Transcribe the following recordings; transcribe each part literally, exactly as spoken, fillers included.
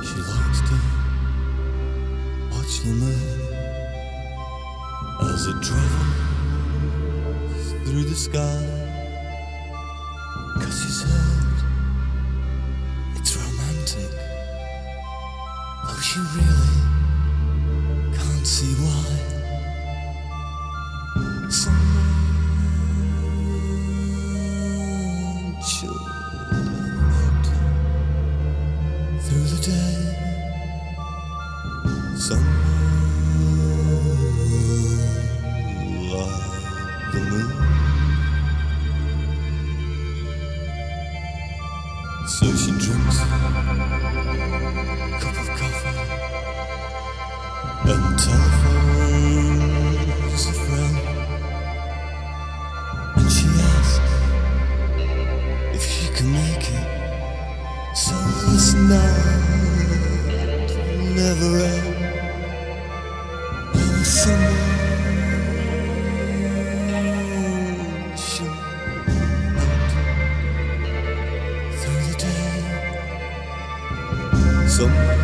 She likes to watch the moon as it travels through the sky, 'cause she's heard it's romantic, though she really can't see why. Someone should float through the day. Someone like the moon. So she drinks a cup of coffee and telephones a friend, and she asks if she can make it so this night will never end. Well, someone should float through the day. Someone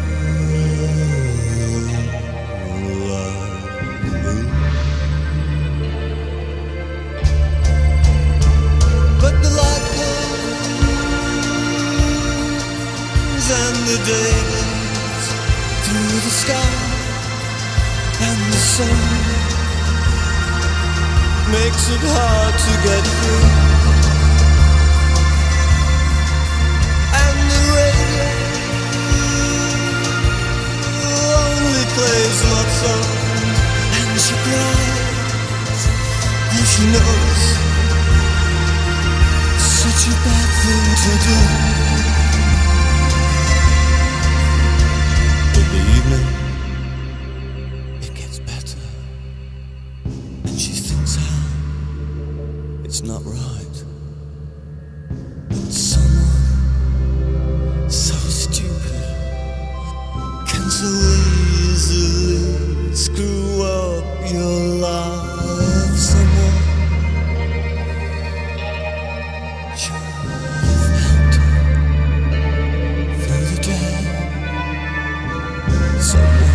and the day goes through the sky, and the sun makes it hard to get through, and the radio only plays love songs, and she cries, and she knows it's such a bad thing to do. It gets better, and she thinks how it's not right that someone so stupid can so easily screw up your life. Someone should have helped her through the day. Someone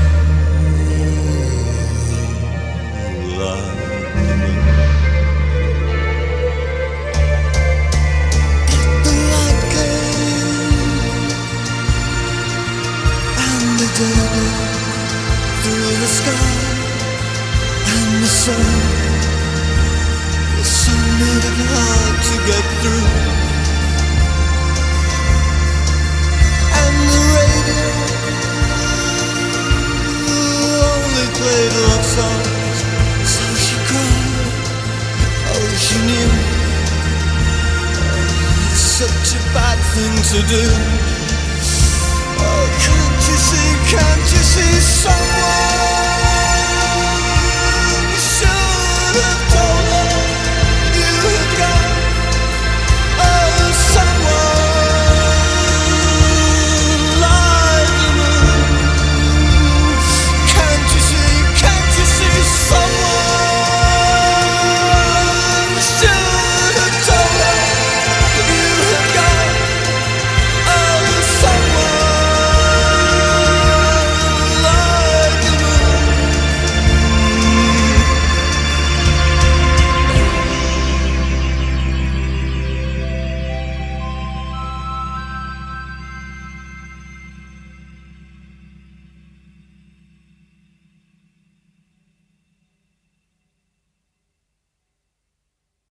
like the moon. The light came and the day goes through the sky, and the sun, the sun made it hard to get through, and the radio played love songs, so she cried. Oh, she knew, oh, it's such a bad thing to do.